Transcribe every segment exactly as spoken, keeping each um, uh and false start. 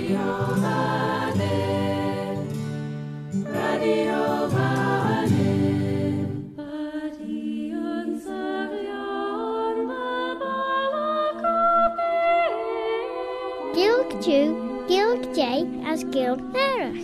Gilg Jew, Gilg J as Gilg Nerach.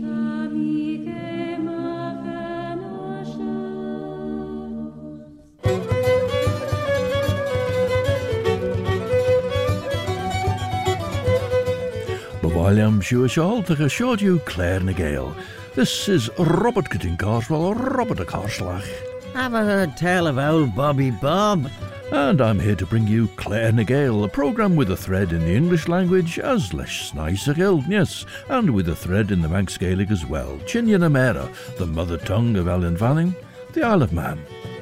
William Shuashal to assured you Claire Nagale. This is Robert Cutting Carswell, Robert a Carslach. Have I heard tell of old Bobby Bob? And I'm here to bring you Claire Nagale, a programme with a thread in the English language as leis nice yes, and with a thread in the Manx Gaelic as well. Chinyan Amera, the mother tongue of Ellen Vanning, the Isle of Man.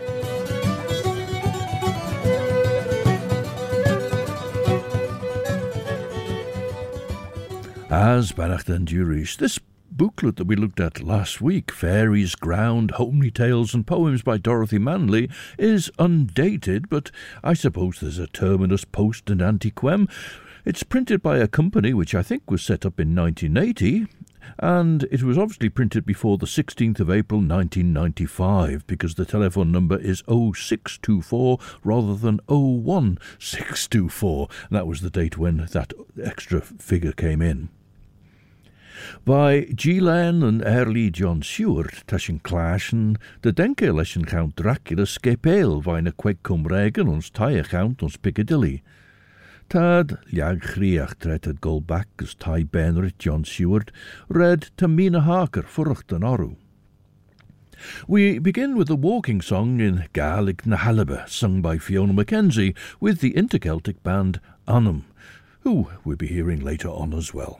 As Banach and Durish, this booklet that we looked at last week, Fairies, Ground, Homely Tales and Poems by Dorothy Manley, is undated, but I suppose there's a terminus post and antiquem. It's printed by a company which I think was set up in nineteen eighty, and it was obviously printed before the sixteenth of April nineteen ninety-five, because the telephone number is oh six two four rather than oh one six two four. That was the date when that extra figure came in. By Gillan and Early John Stewart, Tashin Clashen, the Denke Lesson Count Dracula Skepel, Vina Queg Cumregan, ons tie account ons Piccadilly. Tad Liag Chriach treted Golback as Ty Benrit John Stewart, read Tamina Harker Furcht and Oru. We begin with a walking song in Gaelic Nahalaba, sung by Fiona Mackenzie, with the inter-Celtic band Anum, who we'll be hearing later on as well.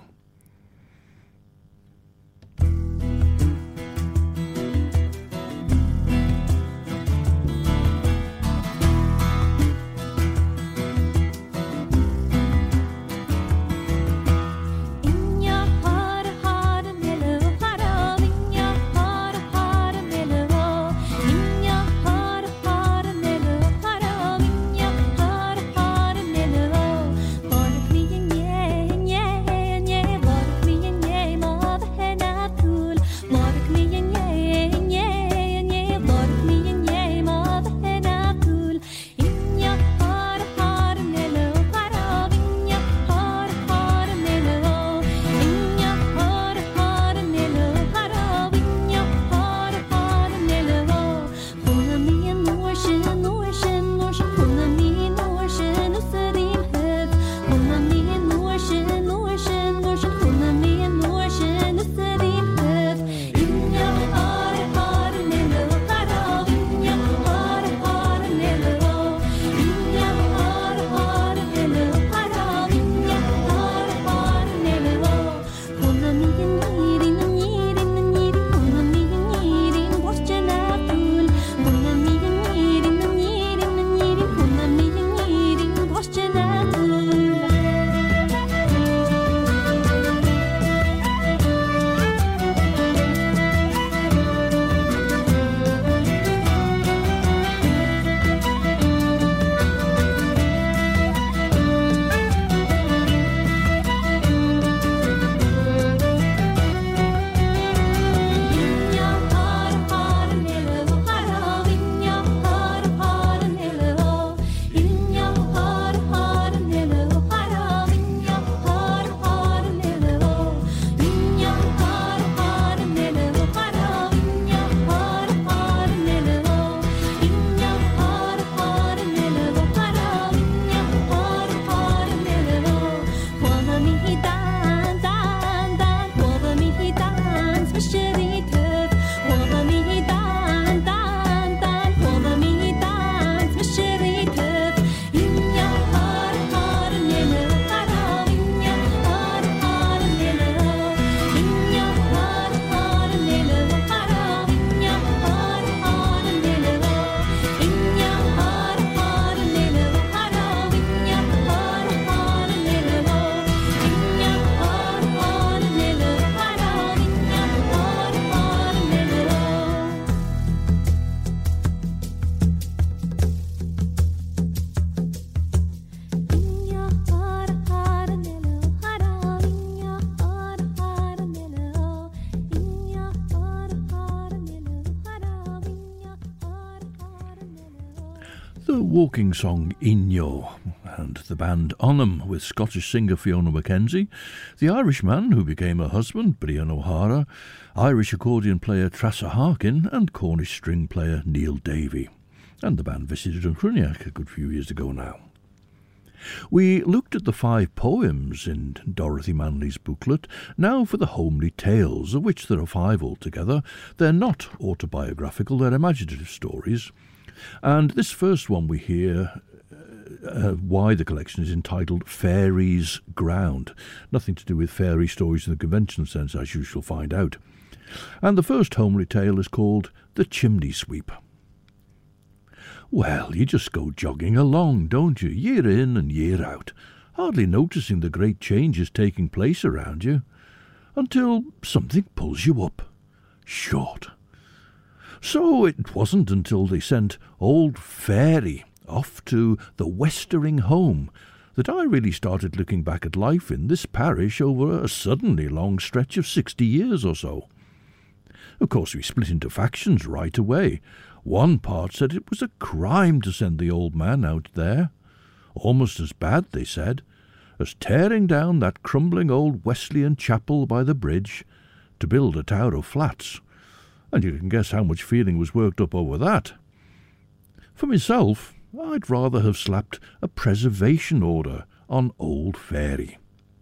Yeah, yeah. the walking song Inyo, and the band Onham with Scottish singer Fiona Mackenzie, the Irishman who became her husband, Brian O'Hara, Irish accordion player Trassa Harkin, and Cornish string player Neil Davey. And the band visited Cruniac a good few years ago now. We looked at the five poems in Dorothy Manley's booklet, now for the homely tales, of which there are five altogether. They're not autobiographical, they're imaginative stories. And this first one we hear uh, why the collection is entitled Fairies' Ground. Nothing to do with fairy stories in the conventional sense, as you shall find out. And the first homely tale is called The Chimney Sweep. Well, you just go jogging along, don't you, year in and year out, hardly noticing the great changes taking place around you, until something pulls you up, short. So it wasn't until they sent old Fairy off to the Westering Home that I really started looking back at life in this parish over a suddenly long stretch of sixty years or so. Of course, we split into factions right away. One part said it was a crime to send the old man out there. Almost as bad, they said, as tearing down that crumbling old Wesleyan chapel by the bridge to build a tower of flats. And you can guess how much feeling was worked up over that. For myself, I'd rather have slapped a preservation order on old Fairy.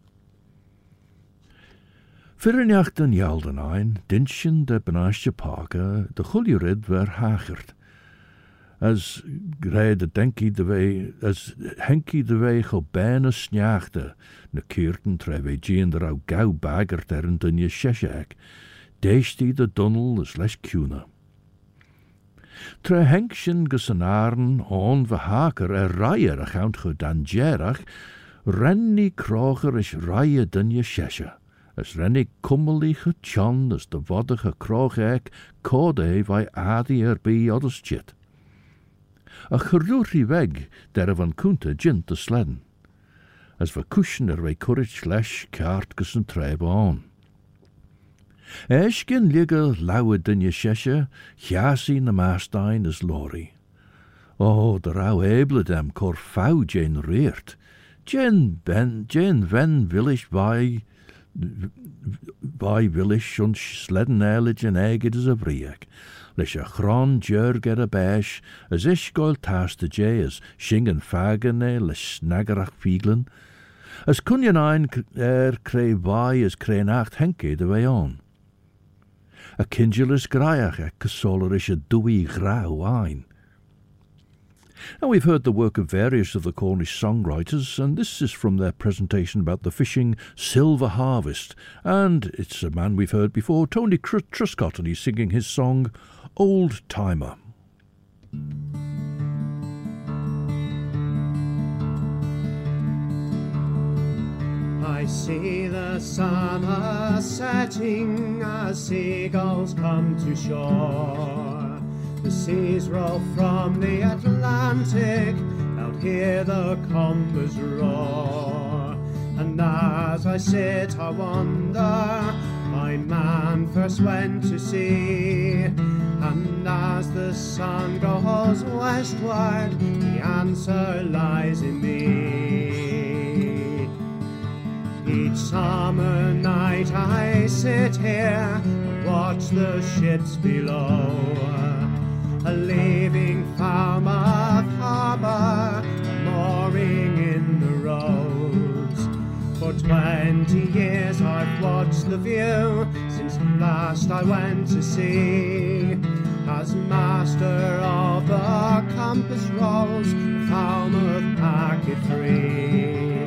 Firinacht den Jaldenain, Dinschen de Benasje Parker, de Guljurid ver hagert. As grij de denkie de wei, as henkie de wei go bijna snjaagde, ne keerten treve jean de rau gauw bagert er een dunje sheshek, deestie de dunnel as les kuna. Tre henkschen gesenaren on ve haker er rijer account go dangerach, rennie kroger is rije dunje sheshe. As rennig kummelige tjan as de waddige kroogek kode vai adi er bij odders chit. A geroerie weg der van kunte jint de sledden. As we cushion er wij courage lesh kaartges en treibe aan. Eschgen ligge lauwe dunje sheshe, chasi na maastein as lorry. Oh, de rauw eble dem cor fau jen reert. Jen ben, jen ven willish vai By willish und sledden eilage en egged as a vriek, leis a chron jurg er a besh, as ish goil tas de jays, shingen fagen e leis snaggerach fieglen, as kunjen ein er cree vai as cree nacht henke de way on. A kindgelis graiach e casoler ish a dewy grau ein. Now we've heard the work of various of the Cornish songwriters, and this is from their presentation about the fishing Silver Harvest, and it's a man we've heard before, Tony Tr- Truscott, and he's singing his song Old Timer. I see the sun a setting as seagulls come to shore. The seas roll from the Atlantic, out here the combers roar. And as I sit I wonder, my man first went to sea. And as the sun goes westward, the answer lies in me. Each summer night I sit here and watch the ships below, a leaving Falmouth harbour, mooring in the roads. For twenty years I've watched the view, since last I went to sea. As master of the compass rolls, Falmouth packet free.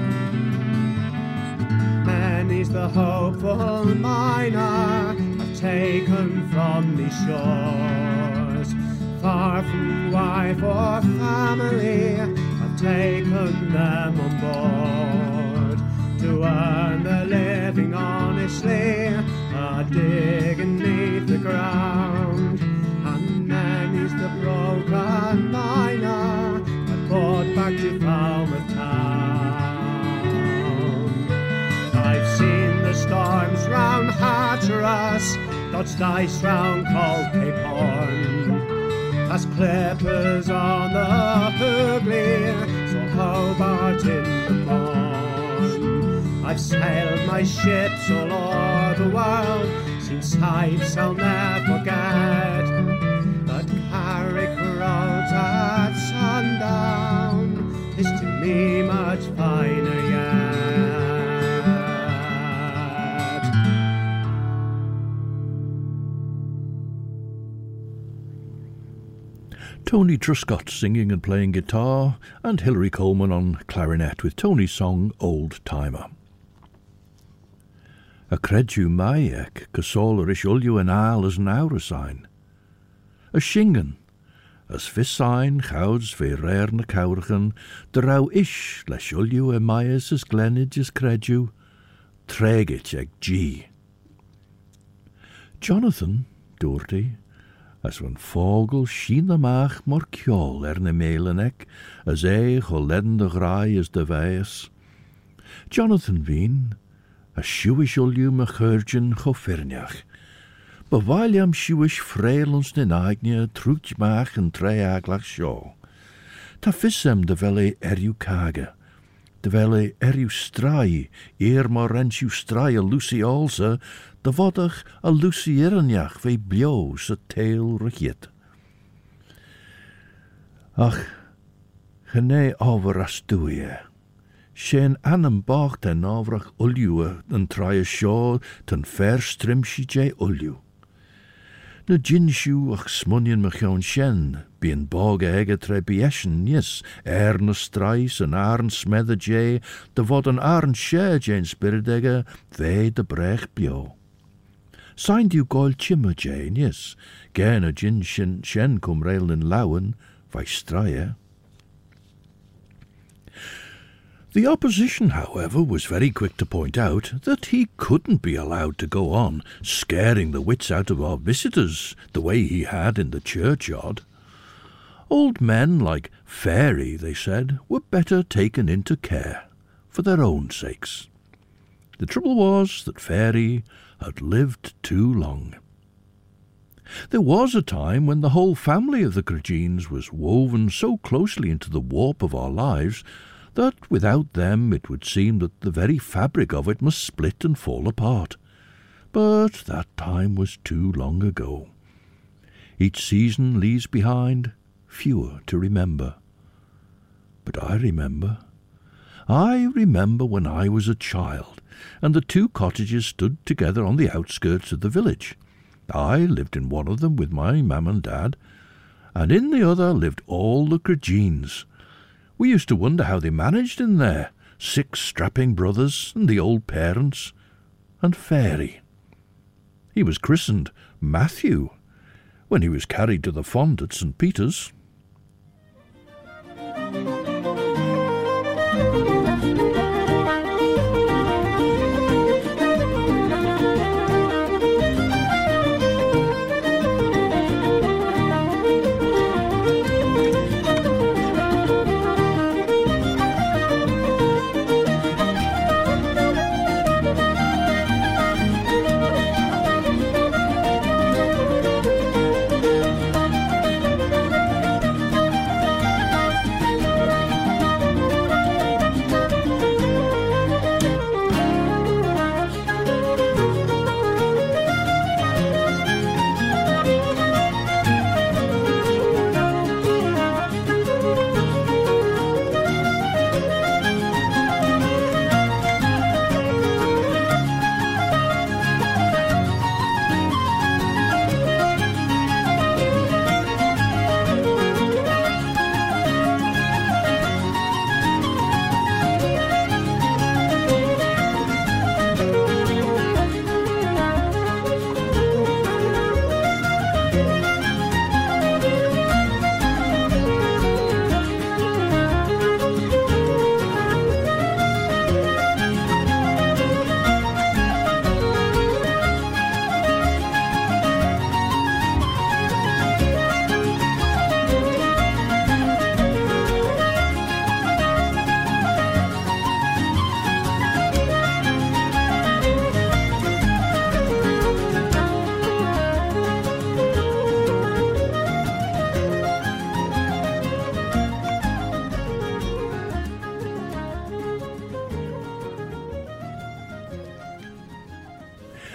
Many's the hopeful miner I've taken from these shores. Far from wife or family, I've taken them on board to earn their living honestly, a digging neath the ground. And many's the broken miner I brought back to Falmouth town. I've seen the storms round Hatteras, dodged ice round Cold Cape Horn, as clippers on the Hughley, so Hobart in the pond. I've sailed my ships all o'er the world, seen sights I'll never forget, but Carrick Road at sundown is to me much finer yet. Tony Truscott singing and playing guitar, and Hilary Coleman on clarinet with Tony's song Old Timer. A credu maiek, casolar ish ulju en aal as an aurasign. A shingen, as vissign chouds ve rare na courigen, de rau ish lesh ulju en maias as glenage as credu, tregit eg G. Jonathan, Doherty, as van vogel schien de maag mor kjol er ne melenek, as e choledden de graai as de wijs. Jonathan Veen, a shuish ulju me churgen chofirniach. Bewaliam shuish freelons den aigne truch maach en treaglach shaw. Ta fissem de velle erju kage. De velle erju strai, eer maar rens u strai a lucy also, de vodach a lucy irniach ve bio se tail regiet. Ach, gene over as doe. Shen anem bach ten avrach ulju en trai shaw ten fer strimshi je ulju. Na jinshu ach smunien mechion shen, bien bog ege tre bieshen, yes, er na strais en arn smedde je, de vod en arn share jen spiridege, ve de brech bio. Signed you goil chimmer jane, yes, gen a jin shen shen cum rail in lauen, vai straie. The opposition, however, was very quick to point out that he couldn't be allowed to go on scaring the wits out of our visitors the way he had in the churchyard. Old men like Fairy, they said, were better taken into care, for their own sakes. The trouble was that Fairy had lived too long. There was a time when the whole family of the Cregines was woven so closely into the warp of our lives that without them it would seem that the very fabric of it must split and fall apart. But that time was too long ago. Each season leaves behind fewer to remember. But I remember. I remember when I was a child, and the two cottages stood together on the outskirts of the village. I lived in one of them with my mam and dad, and in the other lived all the Cregines. We used to wonder how they managed in there, six strapping brothers and the old parents, and Fairy. He was christened Matthew when he was carried to the font at Saint Peter's.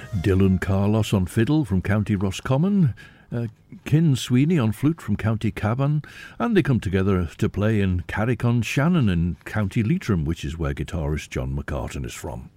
Dylan Carlos on fiddle from County Roscommon, uh, Kin Sweeney on flute from County Cavan, and they come together to play in Carrick-on Shannon in County Leitrim, which is where guitarist John McCartan is from.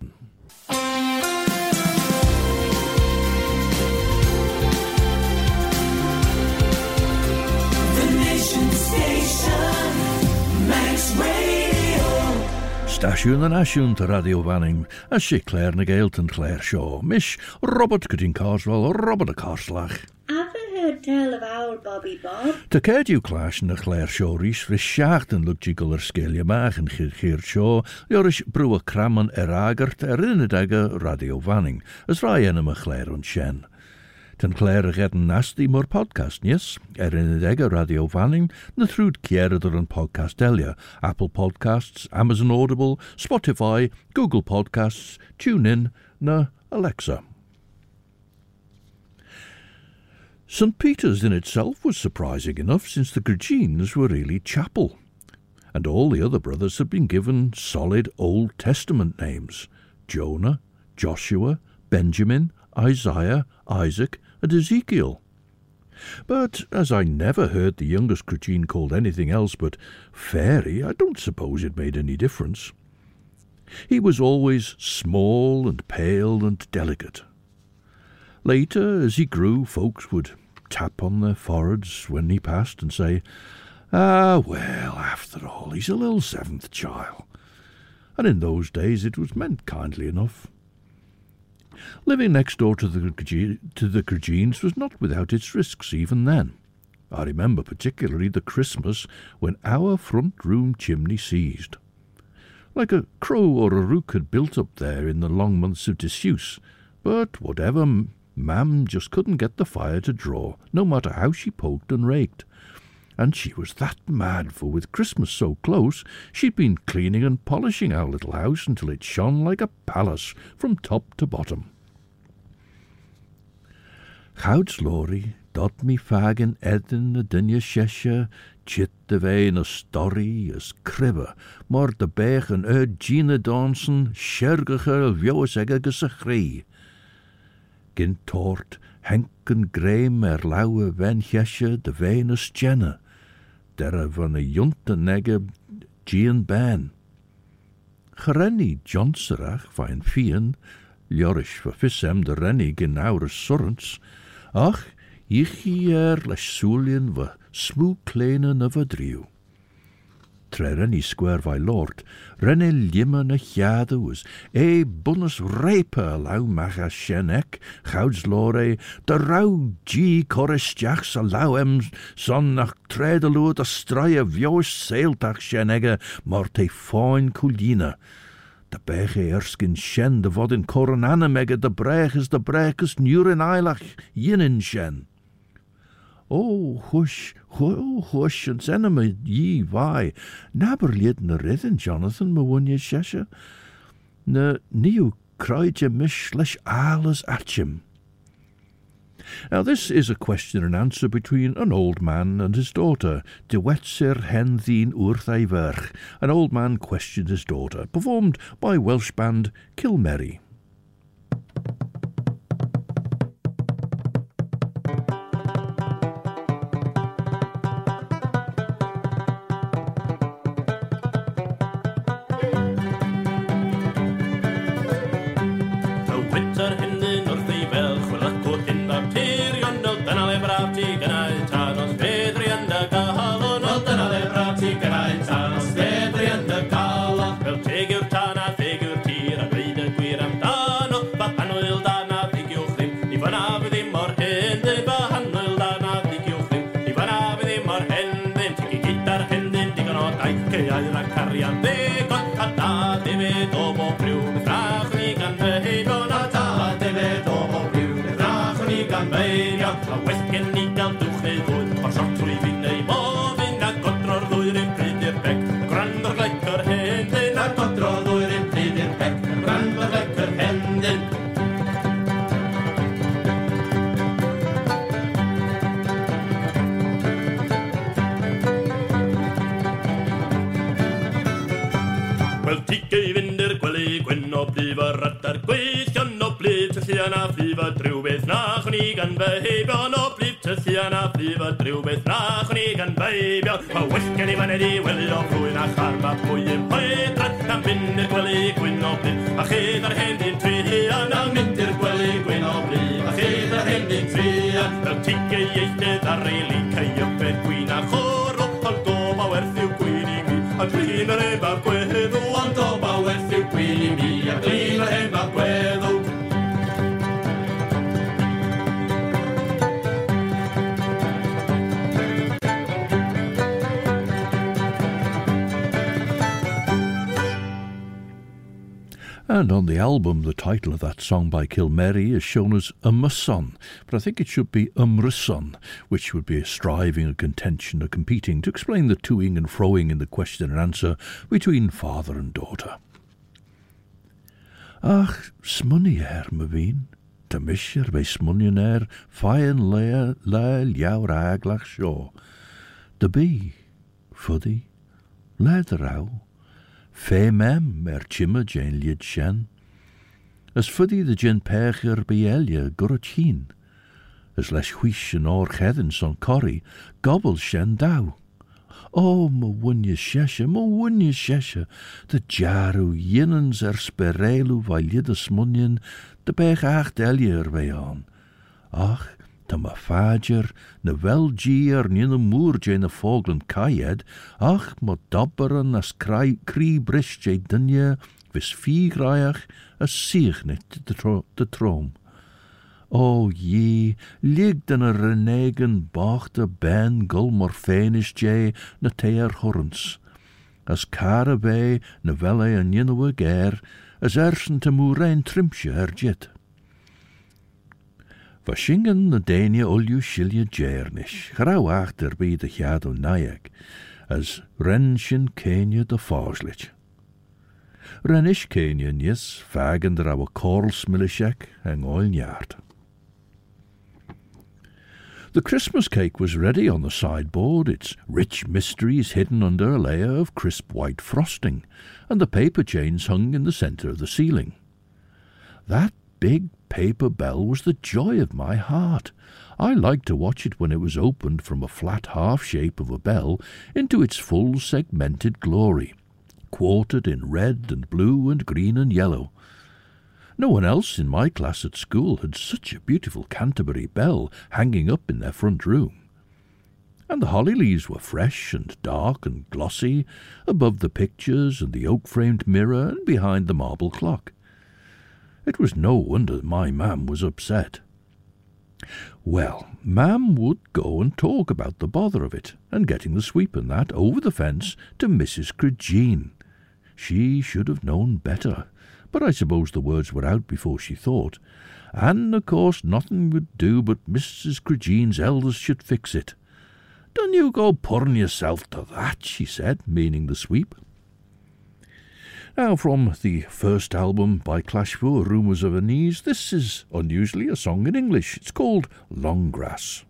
The Nation Station, Manx Radio. Stasiwn yn asiwn to Radio Vanning, as she Claire na Gaelt and Claire Shaw, Mish Robert Cutting Carswell, Robert a Carslach. Have you heard tell of our Bobby Bob? Te caid yw clash na Claire Shaw rhys fris siacht yn lwg gul ar sgelia mach yn chyr chyr Shaw, ioris brw a craman er agart er unedega Radio Vanning, as rai enam a Claire on Shen. Ten Claire a gedden nasty more podcast, yes, er unedega Radio Vanning, na thrwyd kierador an podcast elia, Apple Podcasts, Amazon Audible, Spotify, Google Podcasts, TuneIn, na Alexa. Saint Peter's in itself was surprising enough, since the Gregines were really chapel, and all the other brothers had been given solid Old Testament names: Jonah, Joshua, Benjamin, Isaiah, Isaac, and Ezekiel. But as I never heard the youngest Gregine called anything else but Fairy, I don't suppose it made any difference. He was always small and pale and delicate. Later, as he grew, folks would tap on their foreheads when he passed and say, "Ah, well, after all, he's a little seventh child." And in those days it was meant kindly enough. Living next door to the, to the Gregines was not without its risks even then. I remember particularly the Christmas when our front room chimney seized. Like a crow or a rook had built up there in the long months of disuse, but whatever, Mam just couldn't get the fire to draw, no matter how she poked and raked. And she was that mad, for with Christmas so close, she'd been cleaning and polishing our little house until it shone like a palace from top to bottom. Chouds Lori, dot me fagin edin a dunje sheshe, chit de vein a story as cribbe, mor de bech an erd Gina dansen, schergiger vjoes eggeges a chree. Gin tort, henken greim er lauwe wen hesje de Venus jenne, derre van a junte negge Gian ben. Gerenny Johnserach van fien, ljorish va fissem de renny gin aure surrents, ach, ich hier lesh soulien va smoe kleine na va driu. Tre renny square vai lord, renny limme na jade was, e bunnes repe lau macha shenek, chouds lore, de rau g korrestjachs a lau em son nach tredelood a straie vjoos seeltach shenegge, maar te fine coolina. De bege erskin shen de vod in coronane megge, de brech is de brechus nuren eilach jinin shen. Oh, hush, oh, hush, and send him a ye vai. Nabber lied na ridden, Jonathan, ma wunje sheshe. Na niu cried je mish lesh alles at him. Now this is a question and answer between an old man and his daughter. De wetsir hen thien urth ei verch. An old man questioned his daughter, performed by Welsh band Kilmerry. Sianna Fliva Drubeth nach Nigan Baby, no Blip to Sianna Fliva Drubeth nach Nigan Baby. A Wiskany Vanity, well, you're going a Harba Poyim Poetrat, and Binder Quelly Quinobli, a Heather Hand in Tree, and a Mitter Quelly Quinobli, a Heather Hand in Tree, and the Ticke Yete, the Rayleigh Kayup, Queen a Horo, on Toba, where you Queenie me, a cleaner Eva Quedo, on Toba, where you Queenie me, a cleaner Eva Quedo. And on the album, the title of that song by Kilmary is shown as Umruson, but I think it should be Umruson, which would be a striving, a contention, a competing, to explain the toing and froing in the question and answer between father and daughter. Ach, smunny er, my veen, ta misher by smunnion er, fine lair, lair, liaur aglach shaw. De bee, fuddy, leather ow. Fe mem er chimmer jane lied shen. As fuddy the jen percher be elia gurachin. As les whish and or heaven son corrie, gobble shen dow. Oh, ma wunya shesha, ma wunya shesha, the jaru yinnens er sperelu vailida smunnion, de bech acht elia er veon. Ach, ta ma fager, na wel gier nina moer jane fogland kayed, ach ma dobberen as kry brish jay dunye, vis fiegraiach as siegnet de, tro de trom. O ye, lig den a renegen bachte ben gul morfenish jay na teer horrens. As carabay na velle an yinnewe ger, as ersen te moerein trimpje er jit. Vashingen na Dania ulju shilja jernish, grauw achter by de jado nayak, as renshin Kenya de fauslich. Renish Kenya nis, fagen der awa korls milishek, en oil yard. The Christmas cake was ready on the sideboard, its rich mysteries hidden under a layer of crisp white frosting, and the paper chains hung in the centre of the ceiling. That big paper bell was the joy of my heart. I liked to watch it when it was opened from a flat half-shape of a bell into its full segmented glory, quartered in red and blue and green and yellow. No one else in my class at school had such a beautiful Canterbury bell hanging up in their front room. And the holly leaves were fresh and dark and glossy, above the pictures and the oak-framed mirror and behind the marble clock. It was no wonder my mam was upset. Well, mam would go and talk about the bother of it, and getting the sweep and that over the fence to Missus Cregeen. She should have known better, but I suppose the words were out before she thought, and of course nothing would do but Missus Cregeen's elders should fix it. Don't you go purring yourself to that, she said, meaning the sweep. Now, from the first album by Clashful, Rumours of Anise, this is unusually a song in English. It's called Long Grass.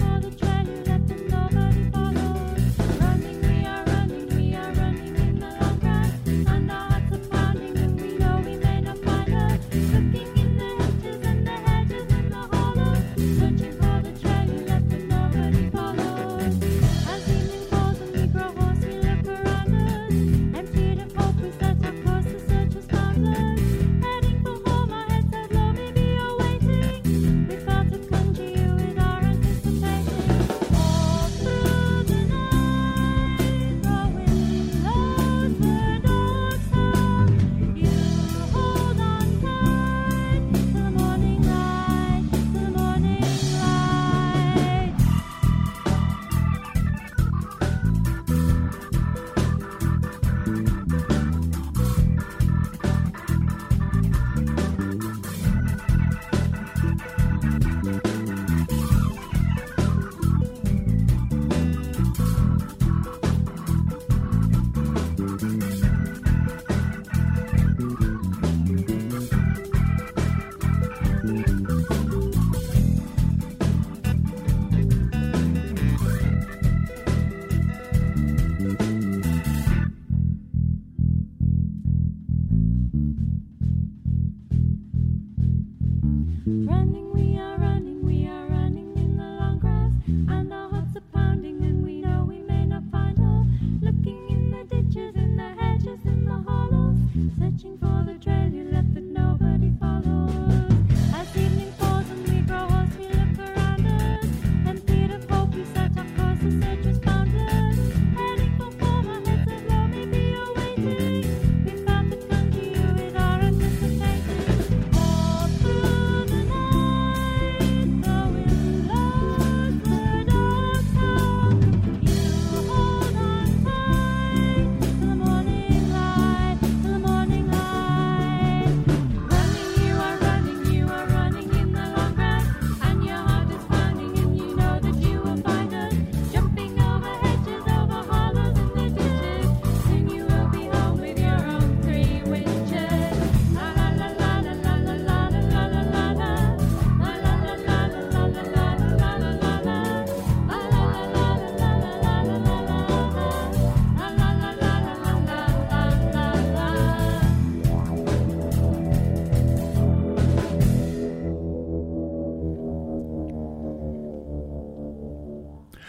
Running, we are running in the long grass.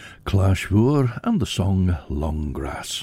Clashvoor and the song Long Grass.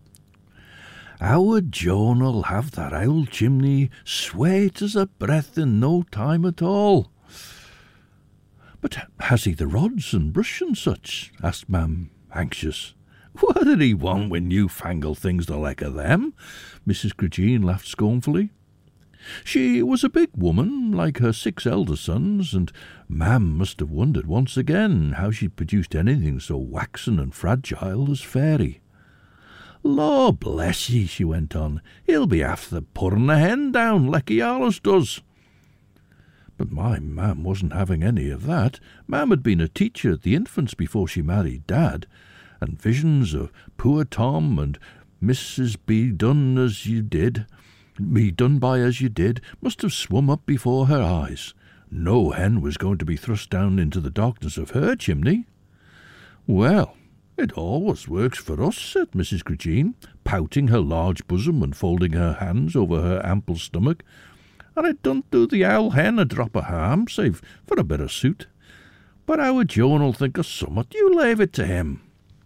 Our John'll have that old chimney sweet as a breath in no time at all. But has he the rods and brush and such? Asked Mam, anxious. What did he want with new-fangled things the like of them? Missus Cregeen laughed scornfully. She was a big woman, like her six elder sons, and Mam must have wondered once again how she'd produced anything so waxen and fragile as Fairy. Law bless ye, she went on, he'll be after putting a hen down like he allus does. But my Mam wasn't having any of that. Mam had been a teacher at the infants before she married Dad, and visions of poor Tom and Missus Be done as you did, be done by as you did, must have swum up before her eyes. No hen was going to be thrust down into the darkness of her chimney. Well, it always works for us, said Missus Cregeen, pouting her large bosom and folding her hands over her ample stomach. And it don't do the owl hen a drop of harm, save for a bit of suit. But our John'll think of summat, you leave it to him.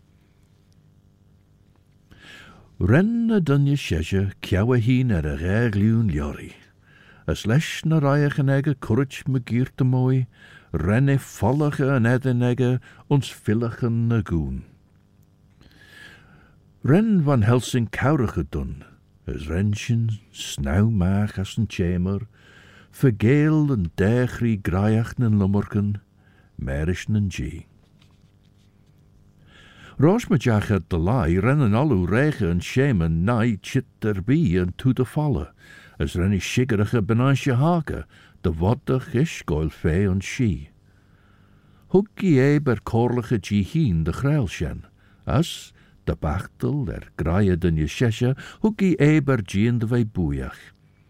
Ren a dunne shesje kjawe heen er a regliún liori. As lesh na raiach an ege courage me gierte mooi, ren e follige an edden ege ons villigen na goon. Ren van Helsing kaurige dun, as rensjen snauw maag as een chamber, vergeel en degri graiach en lummerken, merish en gee. Roos me jach at de lai rennen allu rege en shamen nai chit derby en to de falle, as renny shiggerige benansje hake, de waddig is goil fee en she. Huggie e ber korlige jiheen de grailsjen, as de bachtel er graie den je shesje, huggie e ber jien de wei boeiach.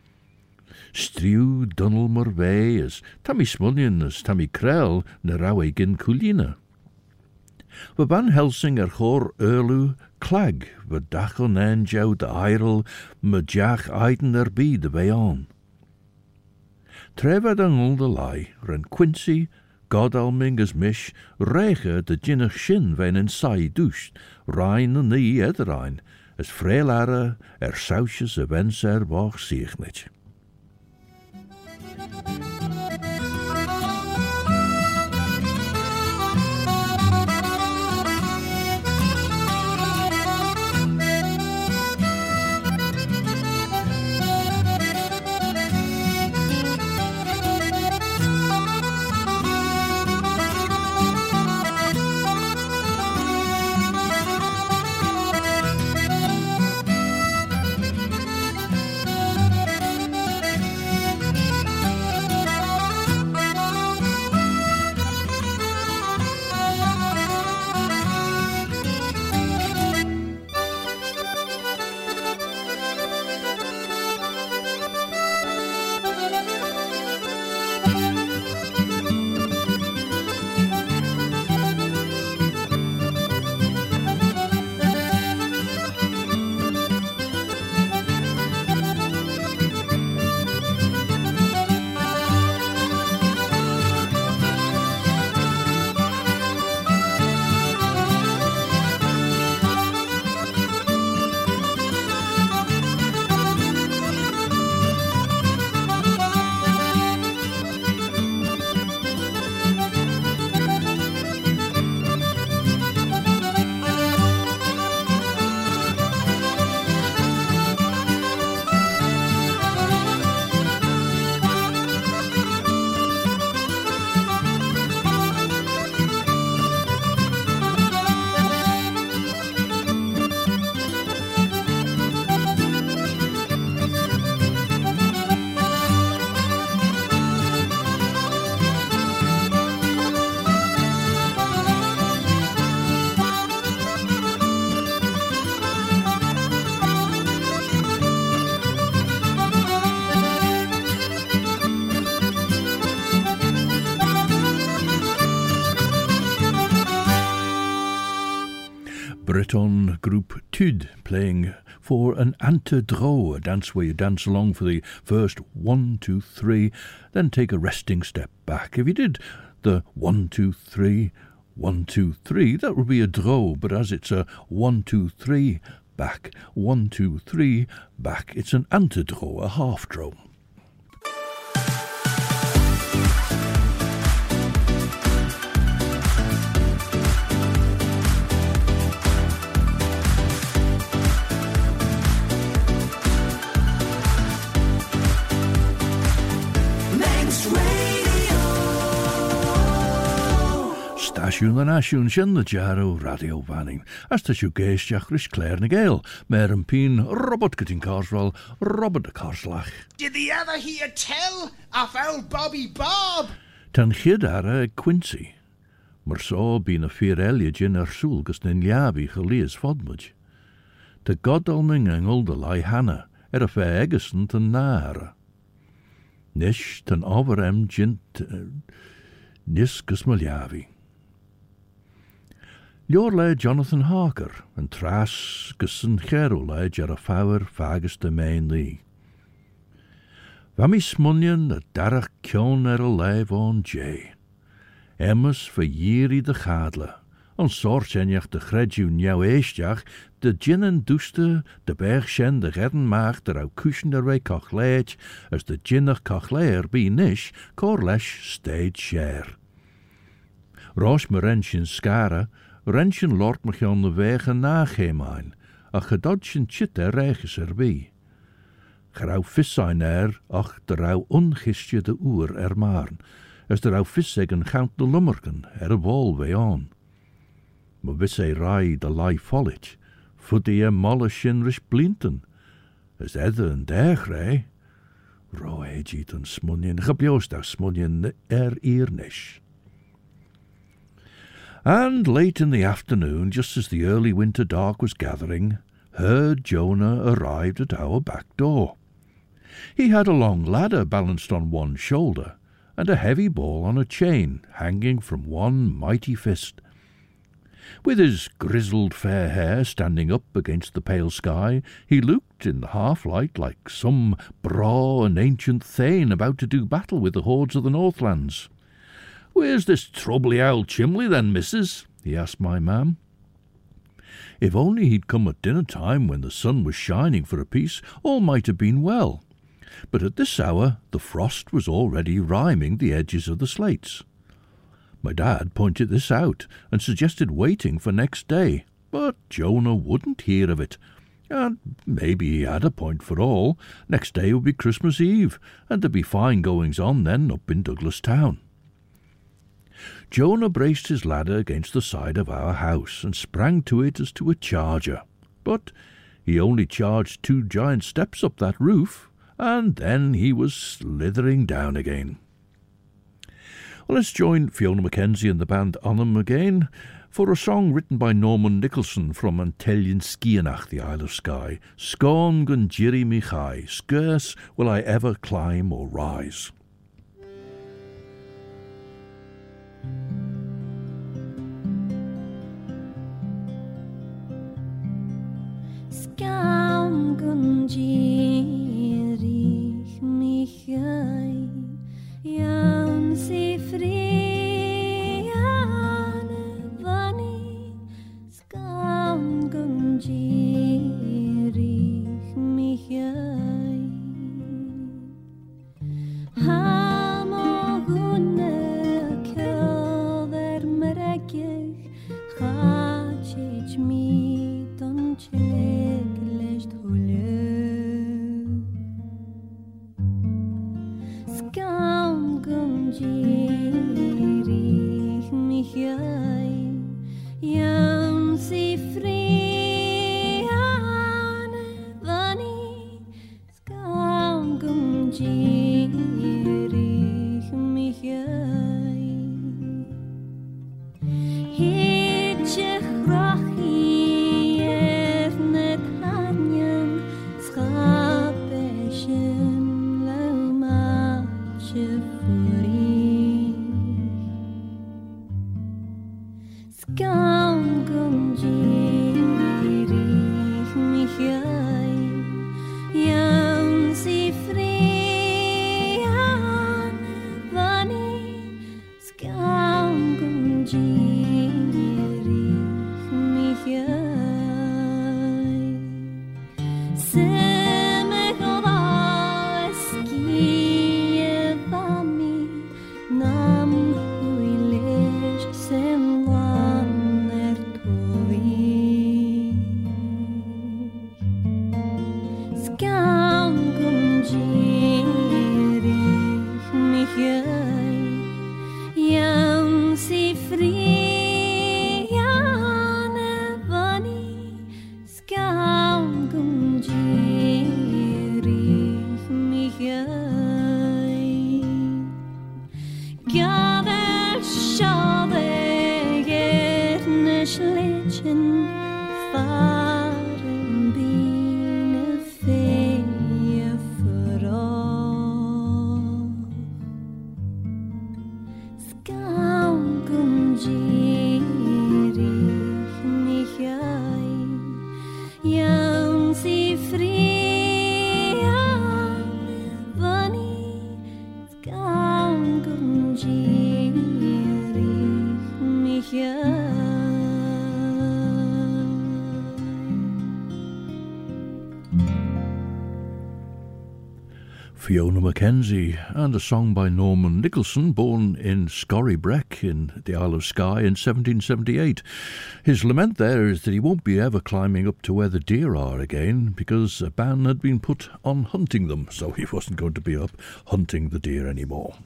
Striw dunnelmer wei as tammy smunnion as tammy krel na rawe gin coolina. We van Helsing er chor urlu clag, we dachel nen jou de eirel, me jach eiden er bi de weon. Treva dan ul de lai, ren Quincy, Godalming as mish, rege de jinnach shin wen in sai douche, rein en nie ederein, as freelare er sausjes e wens er wach siechnit. Breton group Tude playing for an antedro, a dance where you dance along for the first one, two, three, then take a resting step back. If you did the one, two, three, One, two, three, that would be a draw, but as it's a one, two, three, back, one, two, three, back, it's an antidraw, a half draw. Stasiwn yn asiwn sy'n y jaro radio fanning. As ta siw geisdiach rys Claire na Gael. Mer yn pyn Robert gyda'n carswell, Robert y carslach. Did the other hear tell of old Bobby Bob? Tan chyd ara Quincy. Mar so byn y ffyr eliad yn ar sŵl gys na'n liabi chalias fodmwyd. Ta godol na'n ngol dy lai hana, er y fe egysyn tan nara. Nish tan over em jint uh, nis gys ma liabi. Lior le Jonathan Harker, yn tras gysyn cherw le jar y ffawr fagus dy main li. Fam I smonion y darach cion er y le fo'n jay. Emmas fy yir I dy chadla, on sort enjach dy chredjiw niaw eistjach, dy gin en dwste dy bech shen dy gerden maag der au kushen der rei cochleid, as dy ginnach cochleir bi nish, cor lesh stage share. Rosh me renshin skara, renshin lort mach on de weg en nageemain, a gedodschen chitte reiges erbij. Grauw vissein er, ach de rauw ongistje de oer er maarn, as de rauw vissegen gaunt de lummerken er wol wee on. Maar wis ei rai de lai follich, voet die molle shinrish blinten, as edde en derg rei. Ro egiet en smunjen, gebjoost ach smunjen er eernish. And late in the afternoon, just as the early winter dark was gathering, Herd Jonah arrived at our back door. He had a long ladder balanced on one shoulder, and a heavy ball on a chain hanging from one mighty fist. With his grizzled fair hair standing up against the pale sky, he looked in the half-light like some braw and ancient thane about to do battle with the hordes of the Northlands. "Where's this troubly old Chimley then, missus?" he asked my mam. If only he'd come at dinner time when the sun was shining for a piece, all might have been well. But at this hour the frost was already rime the edges of the slates. My dad pointed this out and suggested waiting for next day, but Jonah wouldn't hear of it. And maybe he had a point for all. Next day would be Christmas Eve, and there'd be fine goings-on then up in Douglas Town. Jonah braced his ladder against the side of our house and sprang to it as to a charger. But he only charged two giant steps up that roof, and then he was slithering down again. Well, let's join Fiona Mackenzie and the band Onham again for a song written by Norman Nicholson from Antelian Skianach, the Isle of Skye. Scorn gun jiri mi chai, scarce will I ever climb or rise. Skaum gun jiri mi chai, jaun si fri ane vani. Skaum gun jiri mi chai, hamo gunne kjol der merekje, chachich mi ton chleg lesht hule. Skaum gun jiri mi chai, jaun si fri ane vani. Skaum gun jiri mi chai, hitje chrachi evne kanyan, schapeshem lauma chefuri. Skaum gun jiri mi chai, jaun si fri ane vani. Skaum gun jiri chin faren bine fee for all Skaun giri mich ai Jan si fria vani Skaun giri mich ai Fiona Mackenzie, and a song by Norman Nicholson, born in Scorrybreck in the Isle of Skye in seventeen seventy-eight. His lament there is that he won't be ever climbing up to where the deer are again, because a ban had been put on hunting them, so he wasn't going to be up hunting the deer anymore.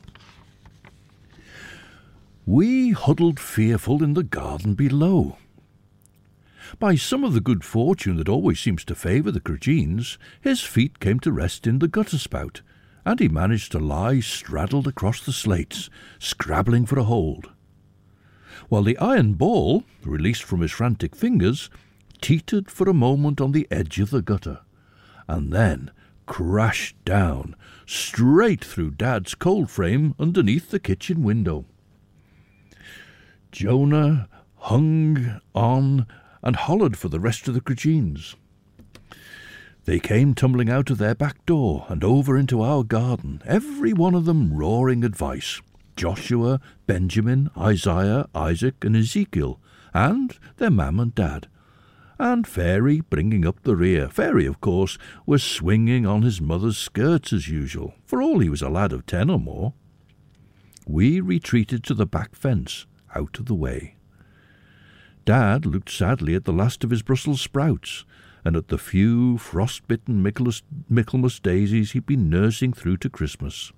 We huddled fearful in the garden below. By some of the good fortune that always seems to favour the Cregines, his feet came to rest in the gutter spout, and he managed to lie straddled across the slates, scrabbling for a hold, while the iron ball, released from his frantic fingers, teetered for a moment on the edge of the gutter, and then crashed down, straight through Dad's cold frame underneath the kitchen window. Jonah hung on and hollered for the rest of the Cregines. They came tumbling out of their back door and over into our garden, every one of them roaring advice. Joshua, Benjamin, Isaiah, Isaac and Ezekiel, and their mam and dad. And Fairy bringing up the rear. Fairy, of course, was swinging on his mother's skirts as usual, for all he was a lad of ten or more. We retreated to the back fence, out of the way. Dad looked sadly at the last of his Brussels sprouts, and at the few frost-bitten Michaelmas, Michaelmas daisies he'd been nursing through to Christmas.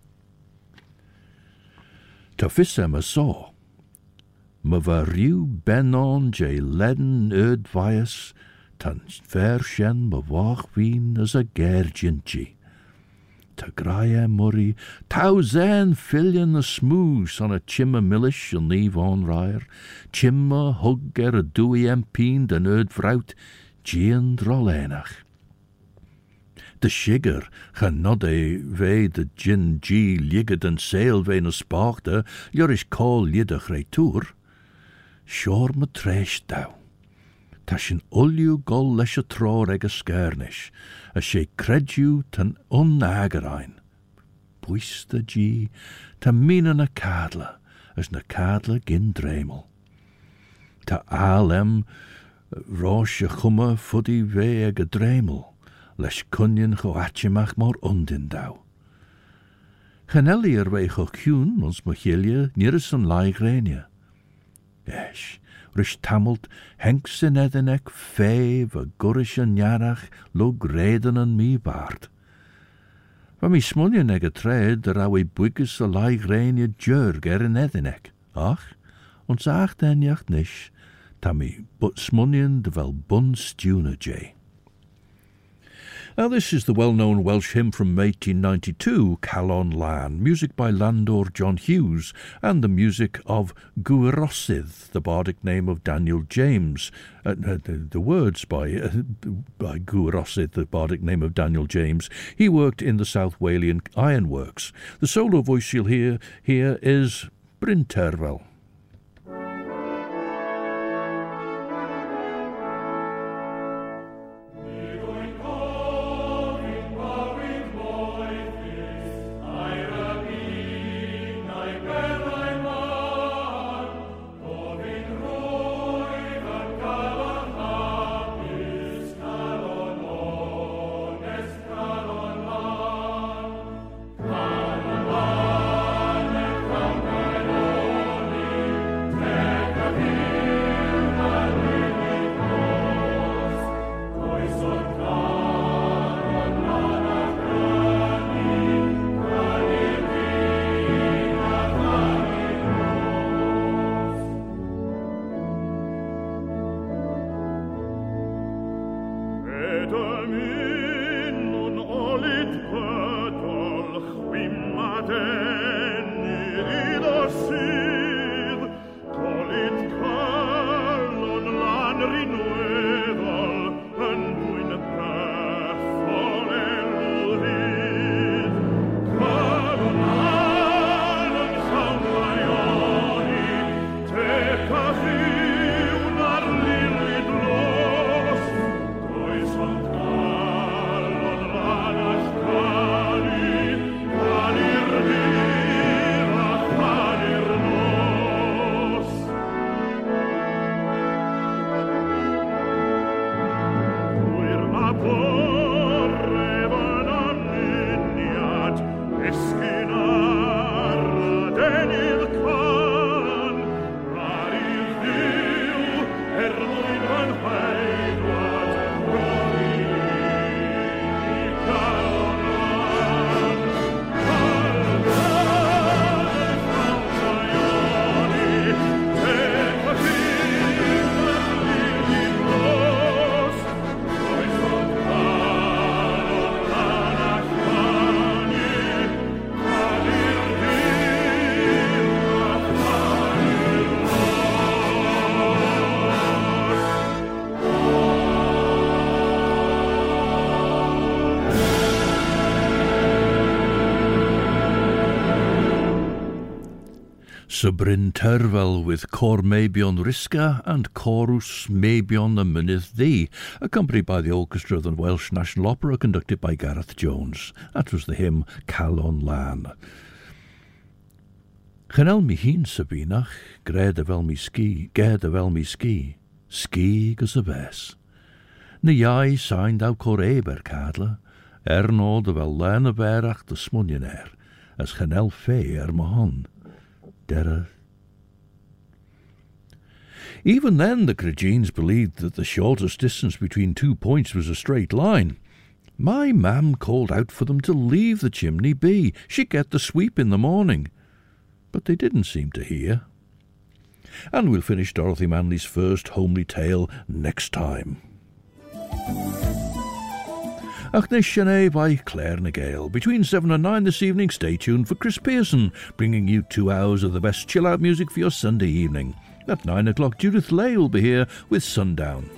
Tuffissem saw. Me var riw benon je ledden erdvias, tan verschen me wach wien as a gergintje. Ta graia murray, tau zen fillion a smoos on a chimma millish and leave on ryer, chimma hug er a dewey empeen den erdvrout, Jean Drollenach. De shigger gaan not e ve de gin g ligged en sail ve na spachte, jorish call liddig retour. Shore me tresh thou. Tashin ulju gol lesh a tror eg a skernish, a she credju tan unnagerain. Puis the g, ta mina na cadla, as na cadla gin dremel. Ta alem, rosh a chumma fuddy ve eg a dremel, lesh cunyan cho atchimach mor undin thou. Chanellier ve cho cune, ons mochilia, nirris an laigrenia. Esh, rish tamult, henks in edinec, fe, va gurish an yarach, lug reden an mi baard. Va mi smunyan eg a tred, der awi bwigus a laigrenia jurg er in edinec. Ach, ons acht en jacht nish, ta mi but smunyan de vel bun stuna jay. Now this is the well-known Welsh hymn from eighteen ninety-two, Calon Lan, music by Landor John Hughes, and the music of Gwrosydd, the bardic name of Daniel James. Uh, the, the words by, uh, by Gwrosydd, the bardic name of Daniel James. He worked in the South Walian ironworks. The solo voice you'll hear here is Bryn Terfel. Bryn Terfel with Cor Meibion Risca and Chorus Meibion y Mynydd Ddu, accompanied by the orchestra of the Welsh National Opera conducted by Gareth Jones. That was the hymn Calon Lan. Chanel mi hun Sabinach, gred fel mi ski, ged fel mi ski, ski gys y fes. Na iau sain daw cor eber cadla, er nod fel len y berach dy smonion er, as chanel fe er mahon. Dereth. Even then the Cregines believed that the shortest distance between two points was a straight line. My mam called out for them to leave the chimney be. She'd get the sweep in the morning. But they didn't seem to hear. And we'll finish Dorothy Manley's first homely tale next time. Achnes Shanae by Claire Nagale. Between seven and nine this evening, stay tuned for Chris Pearson, bringing you two hours of the best chill-out music for your Sunday evening. At nine o'clock, Judith Lay will be here with Sundown.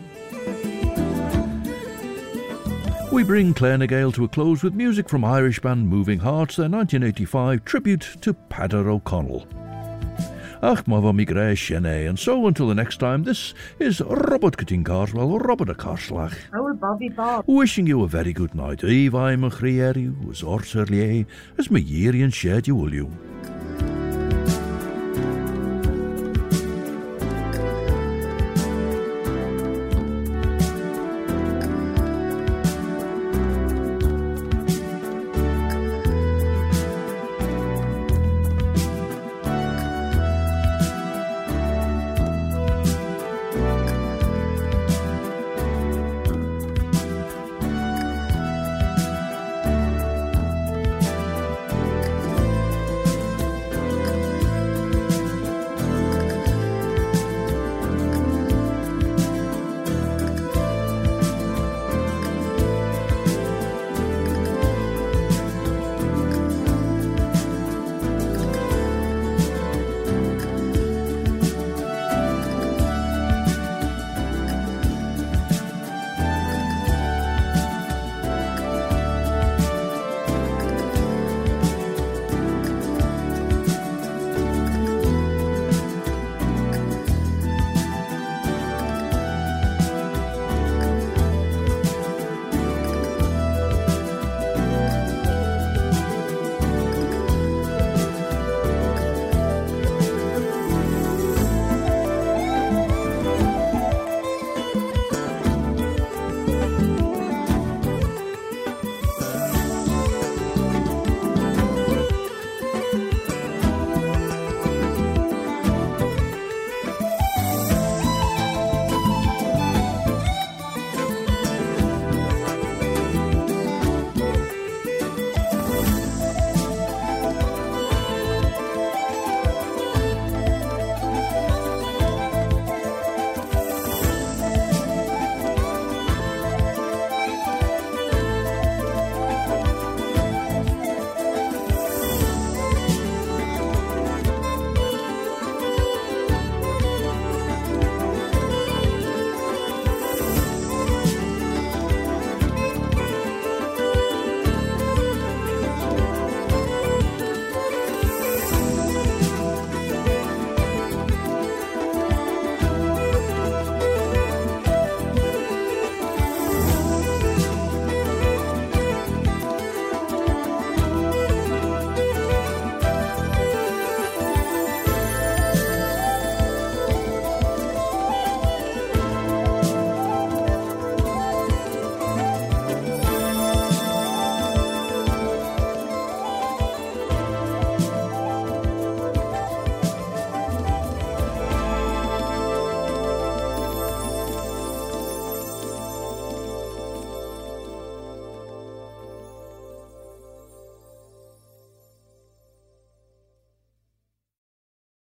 We bring Claire Nagale to a close with music from Irish band Moving Hearts, their nineteen eighty-five tribute to Padder O'Connell. Ach, ma va mi gré Shanae, and so until the next time, this is Robert Cutting Carswell, Robert a Carslach. Oh, Bobby Bob. Wishing you a very good night. Eve I'm a chrieri, was orser lie, as me year and shed you will you.